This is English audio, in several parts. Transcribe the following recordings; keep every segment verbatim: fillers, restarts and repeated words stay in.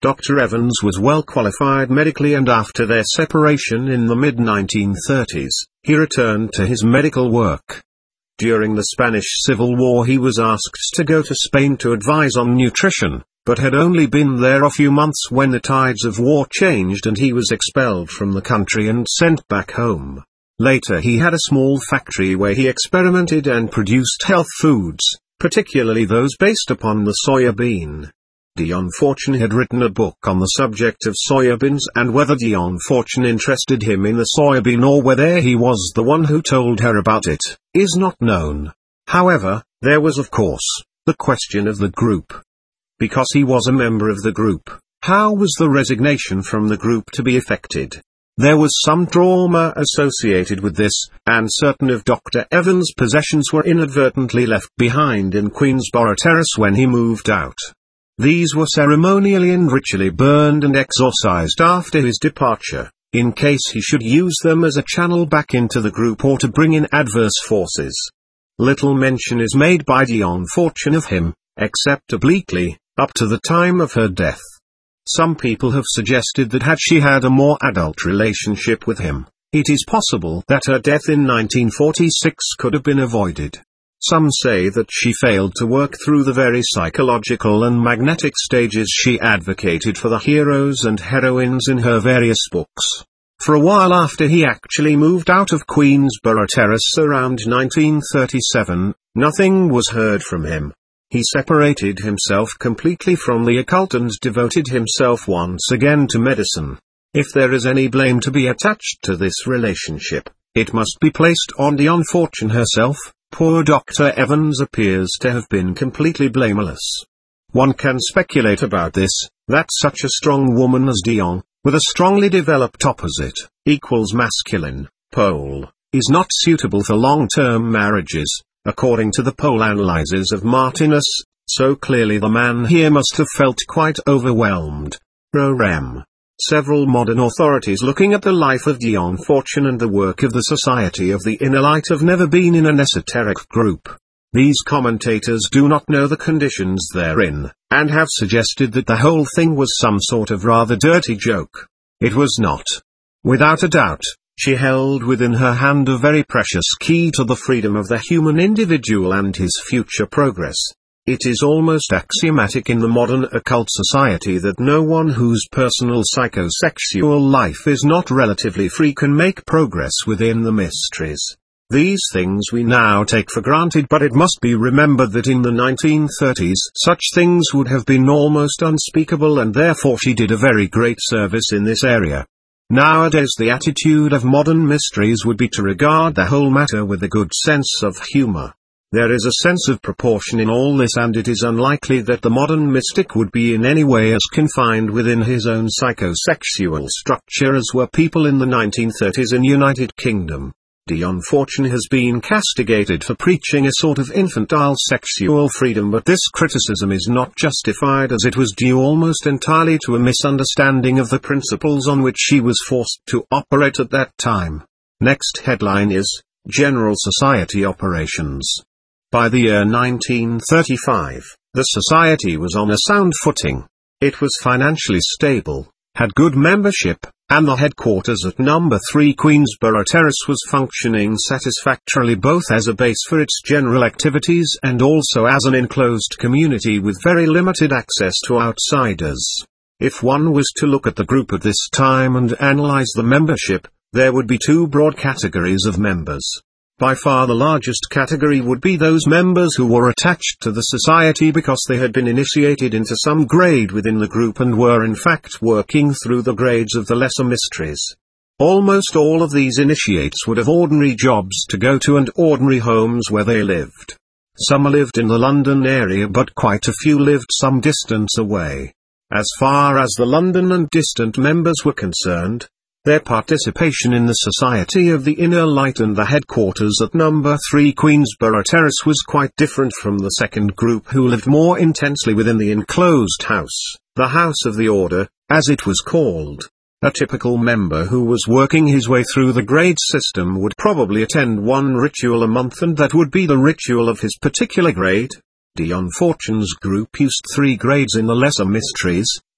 Doctor Evans was well qualified medically, and after their separation in the mid nineteen thirties, he returned to his medical work. During the Spanish Civil War he was asked to go to Spain to advise on nutrition, but had only been there a few months when the tides of war changed and he was expelled from the country and sent back home. Later he had a small factory where he experimented and produced health foods, particularly those based upon the soya bean. Dion Fortune had written a book on the subject of soybeans, and whether Dion Fortune interested him in the soybean or whether he was the one who told her about it, is not known. However, there was of course, the question of the group. Because he was a member of the group, how was the resignation from the group to be effected? There was some trauma associated with this, and certain of Doctor Evans' possessions were inadvertently left behind in Queensborough Terrace when he moved out. These were ceremonially and ritually burned and exorcised after his departure, in case he should use them as a channel back into the group or to bring in adverse forces. Little mention is made by Dion Fortune of him, except obliquely, up to the time of her death. Some people have suggested that had she had a more adult relationship with him, it is possible that her death in nineteen forty-six could have been avoided. Some say that she failed to work through the very psychological and magnetic stages she advocated for the heroes and heroines in her various books. For a while after he actually moved out of Queensborough Terrace around nineteen thirty-seven, nothing was heard from him. He separated himself completely from the occult and devoted himself once again to medicine. If there is any blame to be attached to this relationship, it must be placed on Dion Fortune herself. Poor Doctor Evans appears to have been completely blameless. One can speculate about this, that such a strong woman as Dion, with a strongly developed opposite, equals masculine, pole, is not suitable for long-term marriages, according to the pole analyses of Martinus, so clearly the man here must have felt quite overwhelmed. Rem. Several modern authorities looking at the life of Dion Fortune and the work of the Society of the Inner Light have never been in an esoteric group. These commentators do not know the conditions therein, and have suggested that the whole thing was some sort of rather dirty joke. It was not. Without a doubt, she held within her hand a very precious key to the freedom of the human individual and his future progress. It is almost axiomatic in the modern occult society that no one whose personal psychosexual life is not relatively free can make progress within the mysteries. These things we now take for granted, but it must be remembered that in the nineteen thirties such things would have been almost unspeakable, and therefore she did a very great service in this area. Nowadays the attitude of modern mysteries would be to regard the whole matter with a good sense of humor. There is a sense of proportion in all this, and it is unlikely that the modern mystic would be in any way as confined within his own psychosexual structure as were people in the nineteen thirties in United Kingdom. Dion Fortune has been castigated for preaching a sort of infantile sexual freedom, but this criticism is not justified, as it was due almost entirely to a misunderstanding of the principles on which she was forced to operate at that time. Next headline is, General Society Operations. By the year nineteen thirty-five, the society was on a sound footing. It was financially stable, had good membership, and the headquarters at number three Queensborough Terrace was functioning satisfactorily, both as a base for its general activities and also as an enclosed community with very limited access to outsiders. If one was to look at the group at this time and analyze the membership, there would be two broad categories of members. By far the largest category would be those members who were attached to the society because they had been initiated into some grade within the group and were in fact working through the grades of the lesser mysteries. Almost all of these initiates would have ordinary jobs to go to and ordinary homes where they lived. Some lived in the London area, but quite a few lived some distance away. As far as the London and distant members were concerned, their participation in the Society of the Inner Light and the headquarters at number three Queensborough Terrace was quite different from the second group, who lived more intensely within the enclosed house, the House of the Order, as it was called. A typical member who was working his way through the grade system would probably attend one ritual a month, and that would be the ritual of his particular grade. Dion Fortune's group used three grades in the lesser mysteries,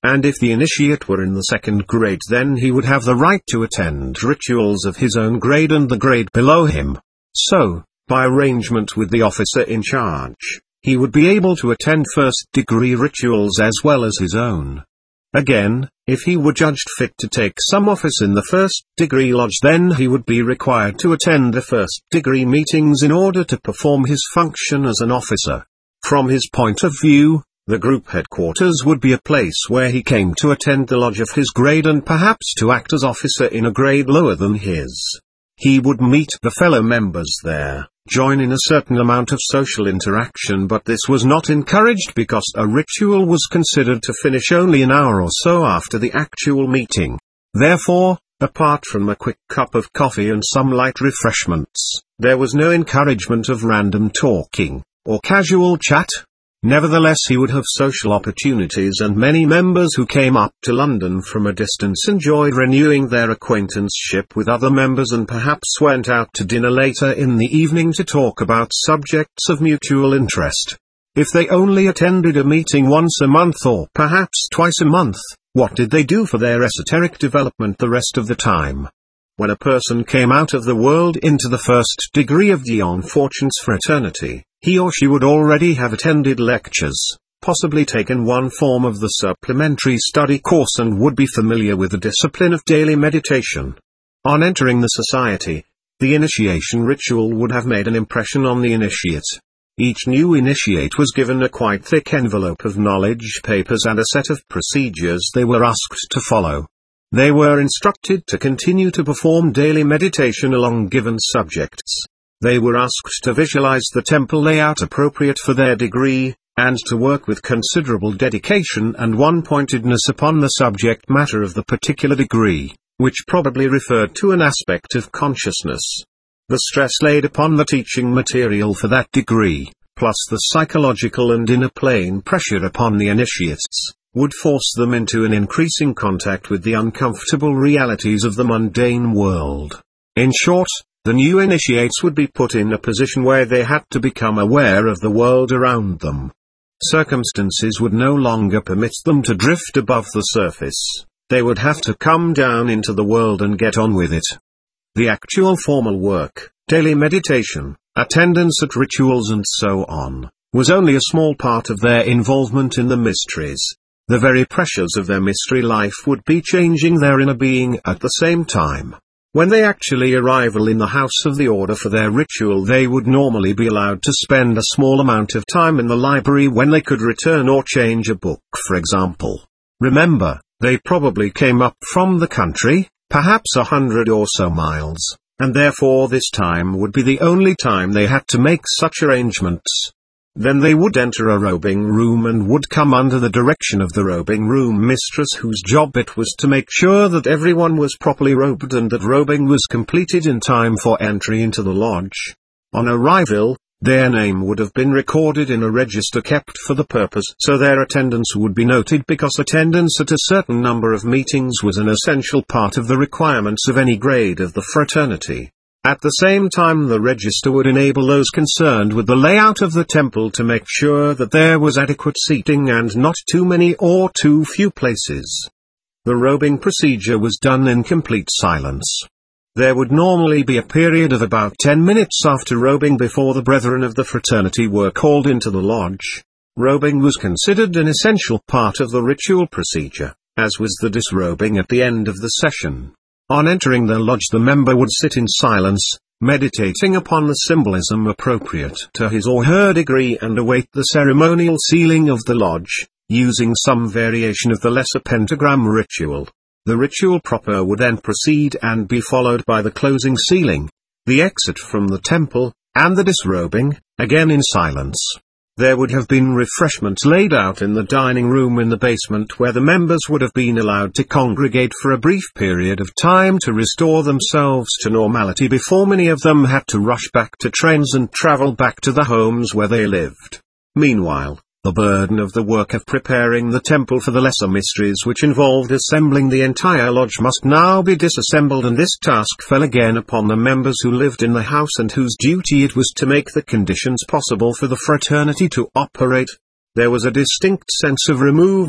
and if the initiate were in the second grade then he would have the right to attend rituals of his own grade and the grade below him. So, by arrangement with the officer in charge, he would be able to attend first-degree rituals as well as his own. Again, if he were judged fit to take some office in the first-degree lodge then he would be required to attend the first-degree meetings in order to perform his function as an officer. From his point of view, the group headquarters would be a place where he came to attend the lodge of his grade and perhaps to act as officer in a grade lower than his. He would meet the fellow members there, join in a certain amount of social interaction, but this was not encouraged because a ritual was considered to finish only an hour or so after the actual meeting. Therefore, apart from a quick cup of coffee and some light refreshments, there was no encouragement of random talking, or casual chat. Nevertheless he would have social opportunities, and many members who came up to London from a distance enjoyed renewing their acquaintanceship with other members and perhaps went out to dinner later in the evening to talk about subjects of mutual interest. If they only attended a meeting once a month or perhaps twice a month, what did they do for their esoteric development the rest of the time? When a person came out of the world into the first degree of the On Fortunes fraternity, he or she would already have attended lectures, possibly taken one form of the supplementary study course, and would be familiar with the discipline of daily meditation. On entering the society, the initiation ritual would have made an impression on the initiate. Each new initiate was given a quite thick envelope of knowledge papers and a set of procedures they were asked to follow. They were instructed to continue to perform daily meditation along given subjects. They were asked to visualize the temple layout appropriate for their degree, and to work with considerable dedication and one-pointedness upon the subject matter of the particular degree, which probably referred to an aspect of consciousness. The stress laid upon the teaching material for that degree, plus the psychological and inner plane pressure upon the initiates, would force them into an increasing contact with the uncomfortable realities of the mundane world. In short, the new initiates would be put in a position where they had to become aware of the world around them. Circumstances would no longer permit them to drift above the surface. They would have to come down into the world and get on with it. The actual formal work, daily meditation, attendance at rituals and so on, was only a small part of their involvement in the mysteries. The very pressures of their mystery life would be changing their inner being at the same time. When they actually arrive in the house of the order for their ritual, they would normally be allowed to spend a small amount of time in the library when they could return or change a book, for example. Remember, they probably came up from the country, perhaps a hundred or so miles, and therefore this time would be the only time they had to make such arrangements. Then they would enter a robing room and would come under the direction of the robing room mistress, whose job it was to make sure that everyone was properly robed and that robing was completed in time for entry into the lodge. On arrival, their name would have been recorded in a register kept for the purpose, so their attendance would be noted, because attendance at a certain number of meetings was an essential part of the requirements of any grade of the fraternity. At the same time, the register would enable those concerned with the layout of the temple to make sure that there was adequate seating and not too many or too few places. The robing procedure was done in complete silence. There would normally be a period of about ten minutes after robing before the brethren of the fraternity were called into the lodge. Robing was considered an essential part of the ritual procedure, as was the disrobing at the end of the session. On entering the lodge, the member would sit in silence, meditating upon the symbolism appropriate to his or her degree, and await the ceremonial sealing of the lodge, using some variation of the lesser pentagram ritual. The ritual proper would then proceed and be followed by the closing sealing, the exit from the temple, and the disrobing, again in silence. There would have been refreshments laid out in the dining room in the basement, where the members would have been allowed to congregate for a brief period of time to restore themselves to normality before many of them had to rush back to trains and travel back to the homes where they lived. Meanwhile, the burden of the work of preparing the temple for the lesser mysteries, which involved assembling the entire lodge, must now be disassembled, and this task fell again upon the members who lived in the house and whose duty it was to make the conditions possible for the fraternity to operate. There was a distinct sense of removal,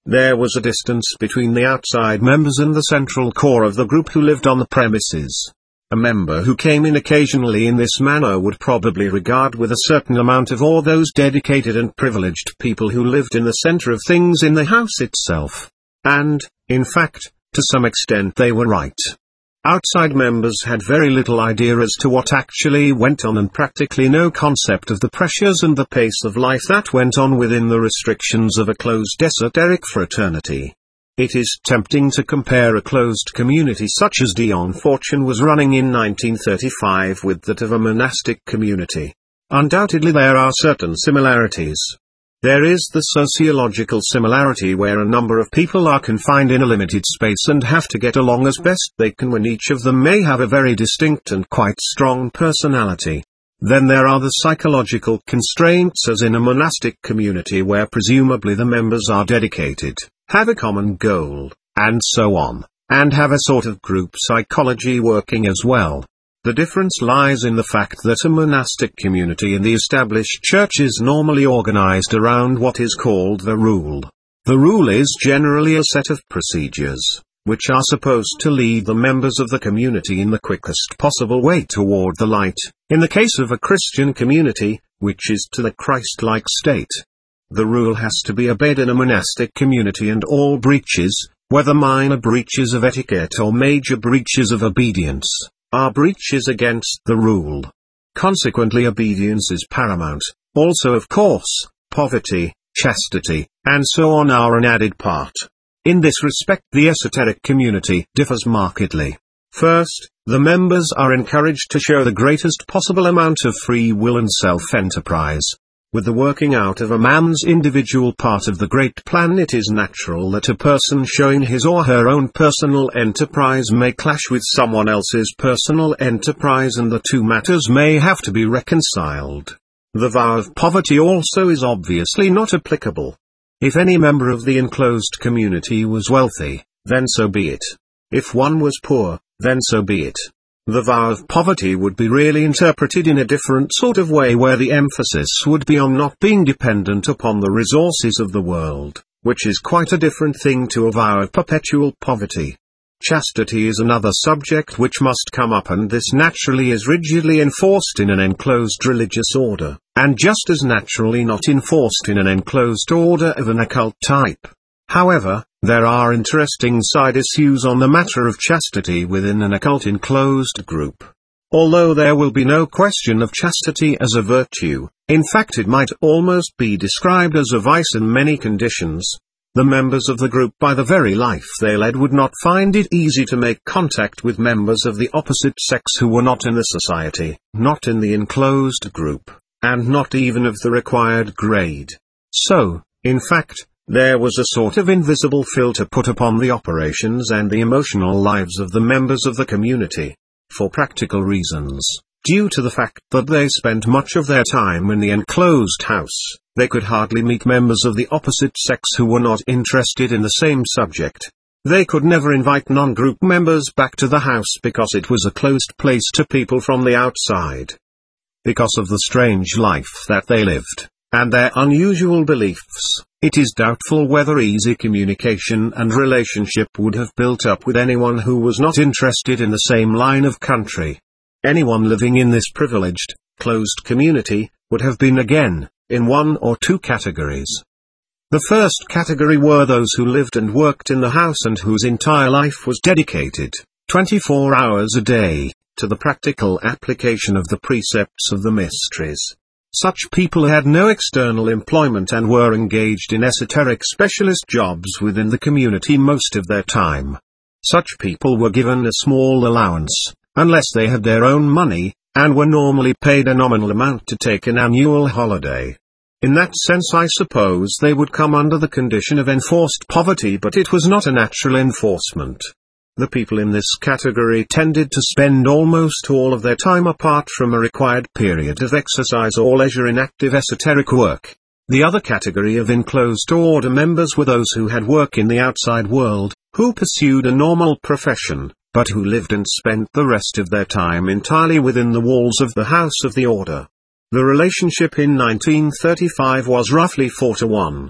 There was a distance between the outside members and the central core of the group who lived on the premises. A member who came in occasionally in this manner would probably regard with a certain amount of awe those dedicated and privileged people who lived in the center of things in the house itself. And, in fact, to some extent they were right. Outside members had very little idea as to what actually went on and practically no concept of the pressures and the pace of life that went on within the restrictions of a closed esoteric fraternity. It is tempting to compare a closed community such as Dion Fortune was running in nineteen thirty-five with that of a monastic community. Undoubtedly there are certain similarities. There is the sociological similarity where a number of people are confined in a limited space and have to get along as best they can when each of them may have a very distinct and quite strong personality. Then there are the psychological constraints as in a monastic community where presumably the members are dedicated, have a common goal, and so on, and have a sort of group psychology working as well. The difference lies in the fact that a monastic community in the established church is normally organized around what is called the rule. The rule is generally a set of procedures, which are supposed to lead the members of the community in the quickest possible way toward the light, in the case of a Christian community, which is to the Christ-like state. The rule has to be obeyed in a monastic community and all breaches, whether minor breaches of etiquette or major breaches of obedience, are breaches against the rule. Consequently obedience is paramount. Also of course, poverty, chastity, and so on are an added part. In this respect the esoteric community differs markedly. First, the members are encouraged to show the greatest possible amount of free will and self-enterprise. With the working out of a man's individual part of the great plan, it is natural that a person showing his or her own personal enterprise may clash with someone else's personal enterprise and the two matters may have to be reconciled. The vow of poverty also is obviously not applicable. If any member of the enclosed community was wealthy, then so be it. If one was poor, then so be it. The vow of poverty would be really interpreted in a different sort of way where the emphasis would be on not being dependent upon the resources of the world, which is quite a different thing to a vow of perpetual poverty. Chastity is another subject which must come up, and this naturally is rigidly enforced in an enclosed religious order, and just as naturally not enforced in an enclosed order of an occult type. However, there are interesting side issues on the matter of chastity within an occult enclosed group. Although there will be no question of chastity as a virtue, in fact it might almost be described as a vice in many conditions, the members of the group by the very life they led would not find it easy to make contact with members of the opposite sex who were not in the society, not in the enclosed group, and not even of the required grade. So, in fact, there was a sort of invisible filter put upon the operations and the emotional lives of the members of the community. For practical reasons, due to the fact that they spent much of their time in the enclosed house, they could hardly meet members of the opposite sex who were not interested in the same subject. They could never invite non-group members back to the house because it was a closed place to people from the outside. Because of the strange life that they lived, and their unusual beliefs, it is doubtful whether easy communication and relationship would have built up with anyone who was not interested in the same line of country. Anyone living in this privileged, closed community, would have been again, in one or two categories. The first category were those who lived and worked in the house and whose entire life was dedicated, twenty-four hours a day, to the practical application of the precepts of the mysteries. Such people had no external employment and were engaged in esoteric specialist jobs within the community most of their time. Such people were given a small allowance, unless they had their own money, and were normally paid a nominal amount to take an annual holiday. In that sense I suppose they would come under the condition of enforced poverty, but it was not a natural enforcement. The people in this category tended to spend almost all of their time apart from a required period of exercise or leisure in active esoteric work. The other category of enclosed order members were those who had work in the outside world, who pursued a normal profession, but who lived and spent the rest of their time entirely within the walls of the house of the order. The relationship in nineteen thirty-five was roughly four to one.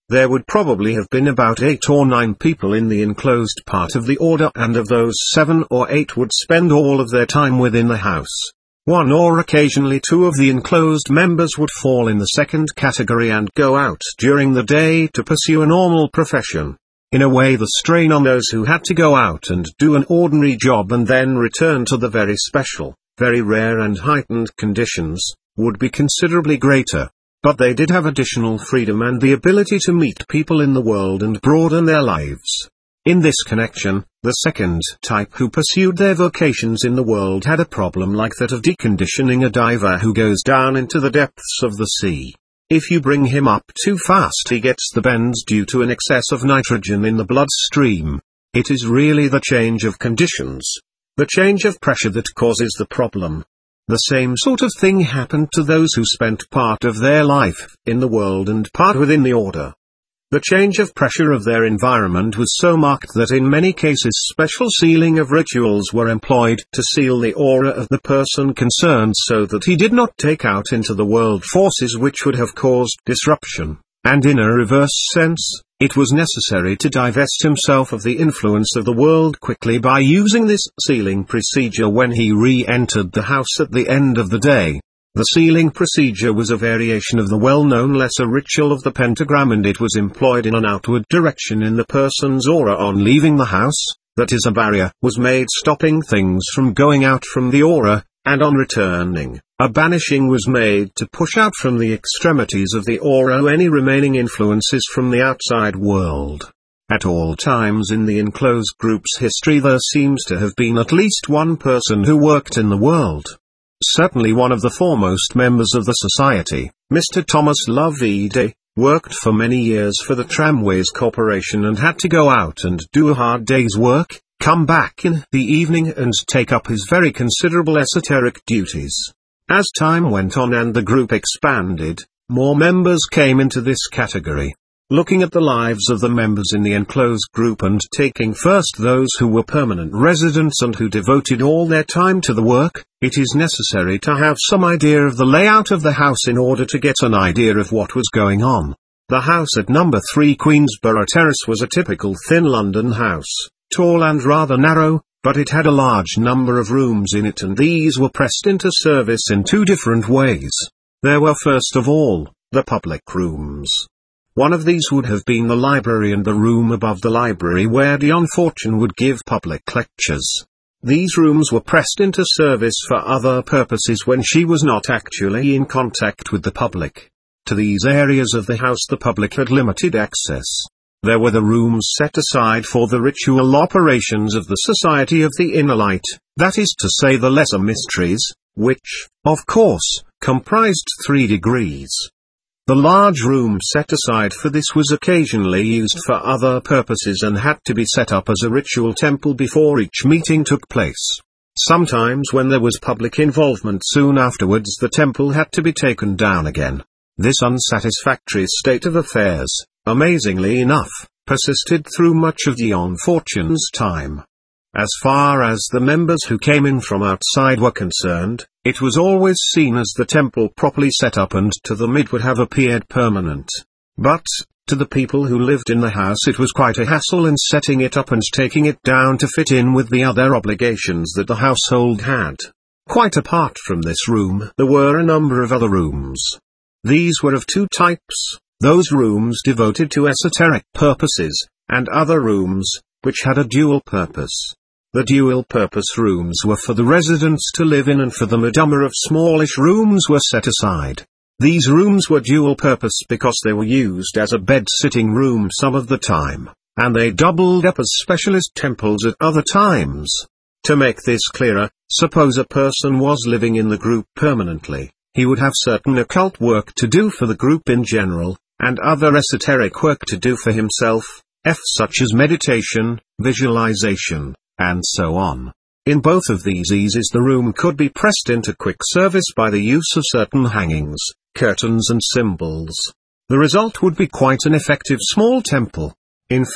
There would probably have been about eight or nine people in the enclosed part of the order, and of those seven or eight would spend all of their time within the house. One or occasionally two of the enclosed members would fall in the second category and go out during the day to pursue a normal profession. In a way, the strain on those who had to go out and do an ordinary job and then return to the very special, very rare and heightened conditions, would be considerably greater. But they did have additional freedom and the ability to meet people in the world and broaden their lives. In this connection, the second type who pursued their vocations in the world had a problem like that of deconditioning a diver who goes down into the depths of the sea. If you bring him up too fast, he gets the bends due to an excess of nitrogen in the bloodstream. It is really the change of conditions, the change of pressure, that causes the problem. The same sort of thing happened to those who spent part of their life in the world and part within the order. The change of pressure of their environment was so marked that in many cases special sealing of rituals were employed to seal the aura of the person concerned so that he did not take out into the world forces which would have caused disruption, and in a reverse sense, it was necessary to divest himself of the influence of the world quickly by using this sealing procedure when he re-entered the house at the end of the day. The sealing procedure was a variation of the well-known lesser ritual of the pentagram, and it was employed in an outward direction in the person's aura on leaving the house, that is, a barrier was made stopping things from going out from the aura, and on returning, a banishing was made to push out from the extremities of the aura any remaining influences from the outside world. At all times in the enclosed group's history there seems to have been at least one person who worked in the world. Certainly one of the foremost members of the society, Mister Thomas Loveday, worked for many years for the Tramways Corporation and had to go out and do a hard day's work, come back in the evening and take up his very considerable esoteric duties. As time went on and the group expanded, more members came into this category. Looking at the lives of the members in the enclosed group and taking first those who were permanent residents and who devoted all their time to the work, it is necessary to have some idea of the layout of the house in order to get an idea of what was going on. The house at number three Queensborough Terrace was a typical thin London house, tall and rather narrow, but it had a large number of rooms in it, and these were pressed into service in two different ways. There were first of all, the public rooms. One of these would have been the library and the room above the library where Dion Fortune would give public lectures. These rooms were pressed into service for other purposes when she was not actually in contact with the public. To these areas of the house the public had limited access. There were the rooms set aside for the ritual operations of the Society of the Inner Light, that is to say the lesser mysteries, which, of course, comprised three degrees. The large room set aside for this was occasionally used for other purposes and had to be set up as a ritual temple before each meeting took place. Sometimes when there was public involvement soon afterwards the temple had to be taken down again. This unsatisfactory state of affairs, amazingly enough, persisted through much of Dion Fortune's time. As far as the members who came in from outside were concerned, it was always seen as the temple properly set up and to them it would have appeared permanent. But, to the people who lived in the house it was quite a hassle in setting it up and taking it down to fit in with the other obligations that the household had. Quite apart from this room, there were a number of other rooms. These were of two types, those rooms devoted to esoteric purposes, and other rooms, which had a dual purpose. The dual-purpose rooms were for the residents to live in, and for them a number of smallish rooms were set aside. These rooms were dual-purpose because they were used as a bed-sitting room some of the time, and they doubled up as specialist temples at other times. To make this clearer, suppose a person was living in the group permanently, he would have certain occult work to do for the group in general, and other esoteric work to do for himself, f such as meditation, visualization, and so on. In both of these eases the room could be pressed into quick service by the use of certain hangings, curtains and symbols. The result would be quite an effective small temple. In fact,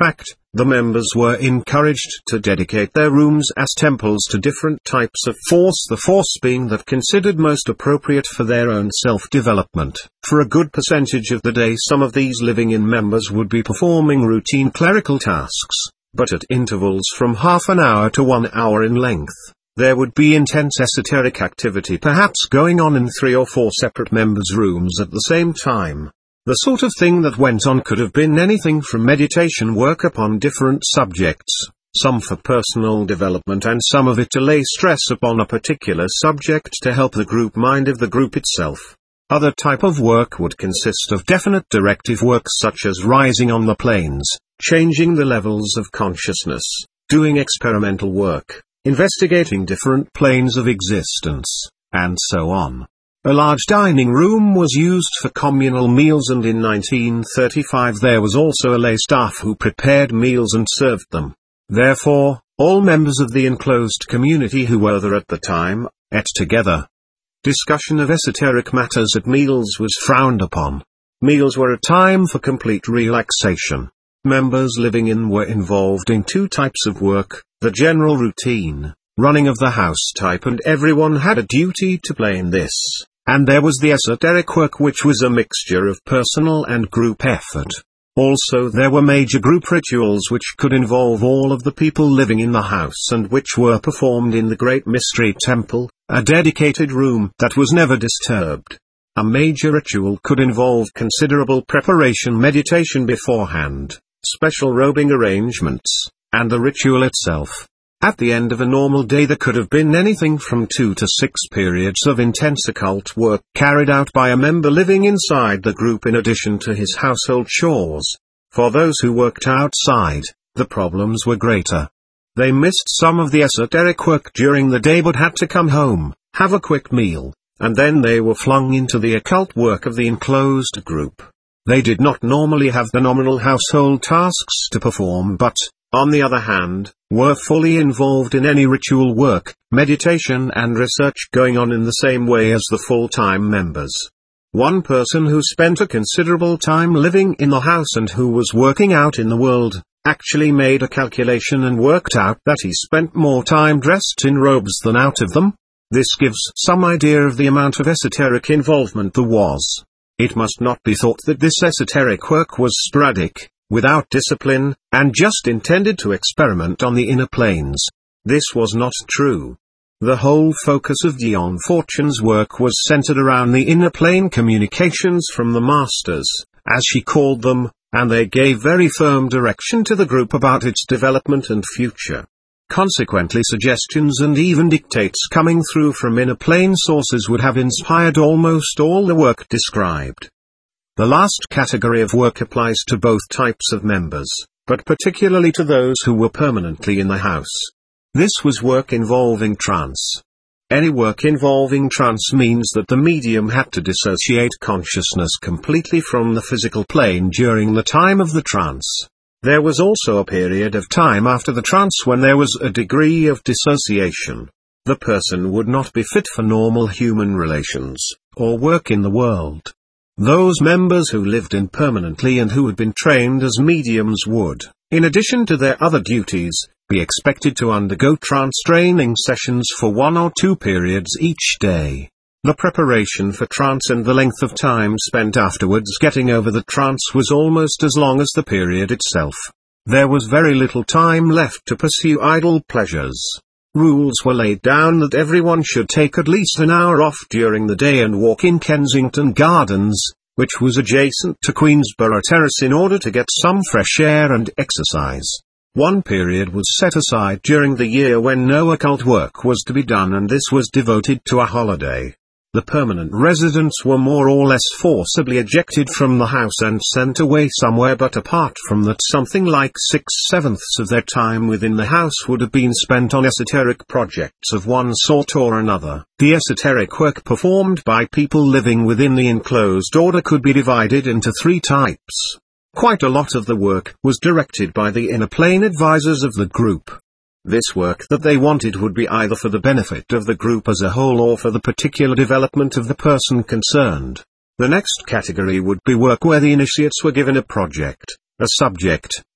The members were encouraged to dedicate their rooms as temples to different types of force, the force being that considered most appropriate for their own self-development. For a good percentage of the day, some of these living-in members would be performing routine clerical tasks, but at intervals from half an hour to one hour in length, there would be intense esoteric activity perhaps going on in three or four separate members' rooms at the same time. The sort of thing that went on could have been anything from meditation work upon different subjects, some for personal development and some of it to lay stress upon a particular subject to help the group mind of the group itself. Other type of work would consist of definite directive work such as rising on the planes, changing the levels of consciousness, doing experimental work, investigating different planes of existence, and so on. A large dining room was used for communal meals, and in nineteen thirty-five there was also a lay staff who prepared meals and served them. Therefore, all members of the enclosed community who were there at the time, ate together. Discussion of esoteric matters at meals was frowned upon. Meals were a time for complete relaxation. Members living in were involved in two types of work, the general routine, running of the house type, and everyone had a duty to play in this. And there was the esoteric work, which was a mixture of personal and group effort. Also there were major group rituals which could involve all of the people living in the house and which were performed in the Great Mystery Temple, a dedicated room that was never disturbed. A major ritual could involve considerable preparation, meditation beforehand, special robing arrangements, and the ritual itself. At the end of a normal day there could have been anything from two to six periods of intense occult work carried out by a member living inside the group in addition to his household chores. For those who worked outside, the problems were greater. They missed some of the esoteric work during the day but had to come home, have a quick meal, and then they were flung into the occult work of the enclosed group. They did not normally have the nominal household tasks to perform but, on the other hand, were fully involved in any ritual work, meditation and research going on in the same way as the full-time members. One person who spent a considerable time living in the house and who was working out in the world, actually made a calculation and worked out that he spent more time dressed in robes than out of them. This gives some idea of the amount of esoteric involvement there was. It must not be thought that this esoteric work was sporadic, without discipline, and just intended to experiment on the inner planes. This was not true. The whole focus of Dion Fortune's work was centered around the inner plane communications from the masters, as she called them, and they gave very firm direction to the group about its development and future. Consequently, suggestions and even dictates coming through from inner plane sources would have inspired almost all the work described. The last category of work applies to both types of members, but particularly to those who were permanently in the house. This was work involving trance. Any work involving trance means that the medium had to dissociate consciousness completely from the physical plane during the time of the trance. There was also a period of time after the trance when there was a degree of dissociation. The person would not be fit for normal human relations, or work in the world. Those members who lived in permanently and who had been trained as mediums would, in addition to their other duties, be expected to undergo trance training sessions for one or two periods each day. The preparation for trance and the length of time spent afterwards getting over the trance was almost as long as the period itself. There was very little time left to pursue idle pleasures. Rules were laid down that everyone should take at least an hour off during the day and walk in Kensington Gardens, which was adjacent to Queensborough Terrace, in order to get some fresh air and exercise. One period was set aside during the year when no occult work was to be done, and this was devoted to a holiday. The permanent residents were more or less forcibly ejected from the house and sent away somewhere, but apart from that, something like six-sevenths of their time within the house would have been spent on esoteric projects of one sort or another. The esoteric work performed by people living within the enclosed order could be divided into three types. Quite a lot of the work was directed by the inner plane advisors of the group. This work that they wanted would be either for the benefit of the group as a whole or for the particular development of the person concerned. The next category would be work where the initiates were given a project, a subject,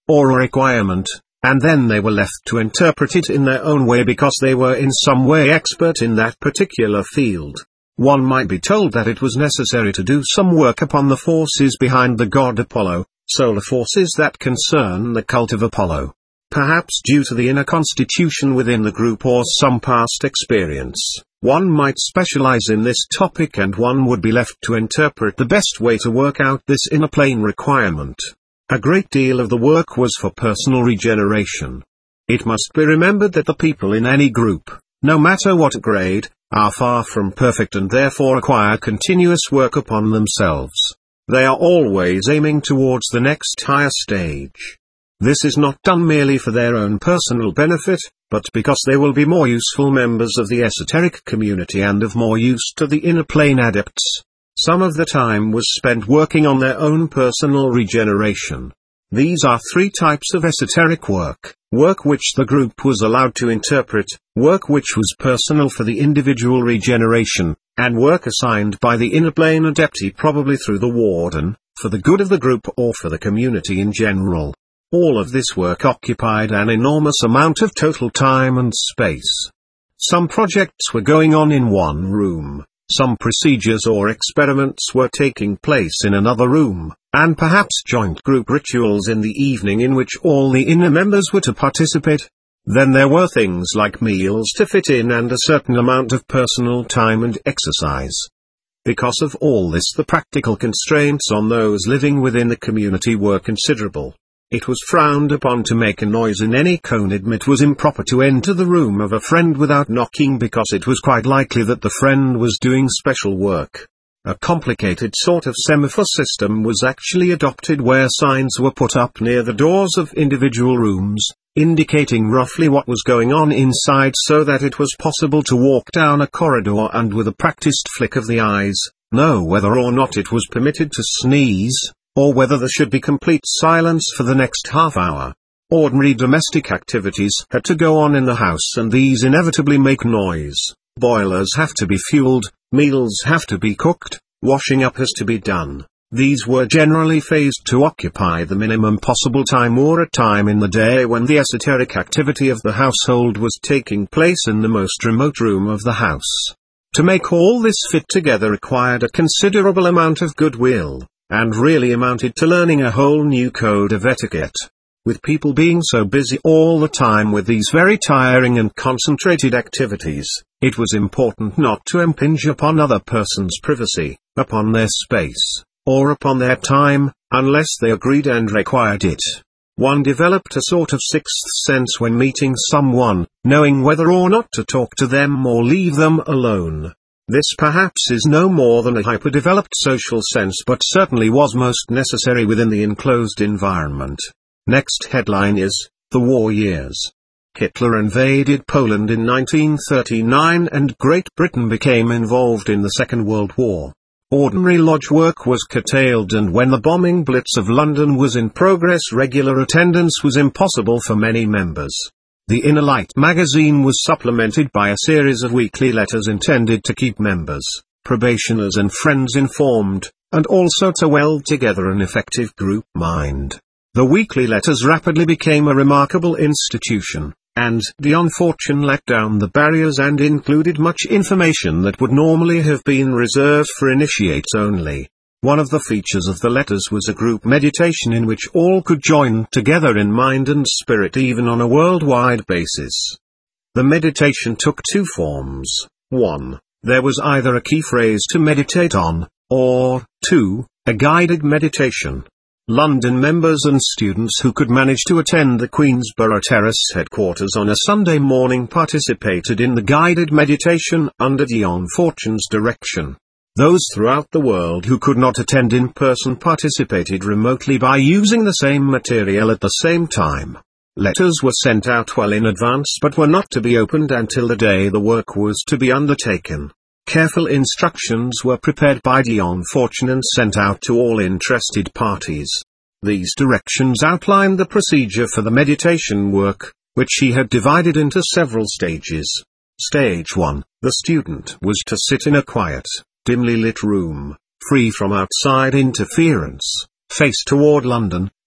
or a requirement, and then they were left to interpret it in their own way because they were in some way expert in that particular field. One might be told that it was necessary to do some work upon the forces behind the god Apollo, solar forces that concern the cult of Apollo. Perhaps due to the inner constitution within the group or some past experience, one might specialize in this topic and one would be left to interpret the best way to work out this inner plane requirement. A great deal of the work was for personal regeneration. It must be remembered that the people in any group, no matter what grade, are far from perfect and therefore require continuous work upon themselves. They are always aiming towards the next higher stage. This is not done merely for their own personal benefit, but because they will be more useful members of the esoteric community and of more use to the inner plane adepts. Some of the time was spent working on their own personal regeneration. These are three types of esoteric work: work which the group was allowed to interpret, work which was personal for the individual regeneration, and work assigned by the inner plane adeptee, probably through the warden, for the good of the group or for the community in general. All of this work occupied an enormous amount of total time and space. Some projects were going on in one room, some procedures or experiments were taking place in another room, and perhaps joint group rituals in the evening in which all the inner members were to participate. Then there were things like meals to fit in and a certain amount of personal time and exercise. Because of all this, the practical constraints on those living within the community were considerable. It was frowned upon to make a noise in any conidm. It was improper to enter the room of a friend without knocking because it was quite likely that the friend was doing special work. A complicated sort of semaphore system was actually adopted where signs were put up near the doors of individual rooms, indicating roughly what was going on inside so that it was possible to walk down a corridor and with a practiced flick of the eyes, know whether or not it was permitted to sneeze, or whether there should be complete silence for the next half hour. Ordinary domestic activities had to go on in the house and these inevitably make noise. Boilers have to be fueled, meals have to be cooked, washing up has to be done. These were generally phased to occupy the minimum possible time or a time in the day when the esoteric activity of the household was taking place in the most remote room of the house. To make all this fit together required a considerable amount of goodwill, and really amounted to learning a whole new code of etiquette. With people being so busy all the time with these very tiring and concentrated activities, it was important not to impinge upon other persons' privacy, upon their space, or upon their time, unless they agreed and required it. One developed a sort of sixth sense when meeting someone, knowing whether or not to talk to them or leave them alone. This perhaps is no more than a hyper-developed social sense, but certainly was most necessary within the enclosed environment. Next headline is, The War Years. Hitler invaded Poland in nineteen thirty-nine and Great Britain became involved in the Second World War. Ordinary lodge work was curtailed, and when the bombing blitz of London was in progress, regular attendance was impossible for many members. The Inner Light magazine was supplemented by a series of weekly letters intended to keep members, probationers and friends informed, and also to weld together an effective group mind. The weekly letters rapidly became a remarkable institution, and the unfortunate let down the barriers and included much information that would normally have been reserved for initiates only. One of the features of the letters was a group meditation in which all could join together in mind and spirit, even on a worldwide basis. The meditation took two forms. one. There was either a key phrase to meditate on, or, two. A guided meditation. London members and students who could manage to attend the Queensborough Terrace headquarters on a Sunday morning participated in the guided meditation under Dion Fortune's direction. Those throughout the world who could not attend in person participated remotely by using the same material at the same time. Letters were sent out well in advance but were not to be opened until the day the work was to be undertaken. Careful instructions were prepared by Dion Fortune and sent out to all interested parties. These directions outlined the procedure for the meditation work, which he had divided into several stages. Stage one, the student was to sit in a quiet, dimly lit room, free from outside interference, face toward London,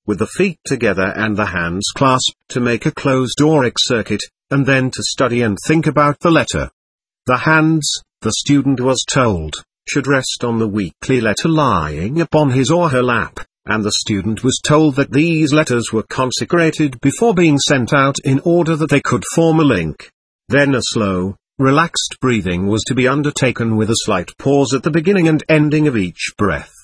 with the feet together and the hands clasped to make a closed auric circuit, and then to study and think about the letter. The hands, the student was told, should rest on the weekly letter lying upon his or her lap, and the student was told that these letters were consecrated before being sent out in order that they could form a link. Then a slow, relaxed breathing was to be undertaken with a slight pause at the beginning and ending of each breath.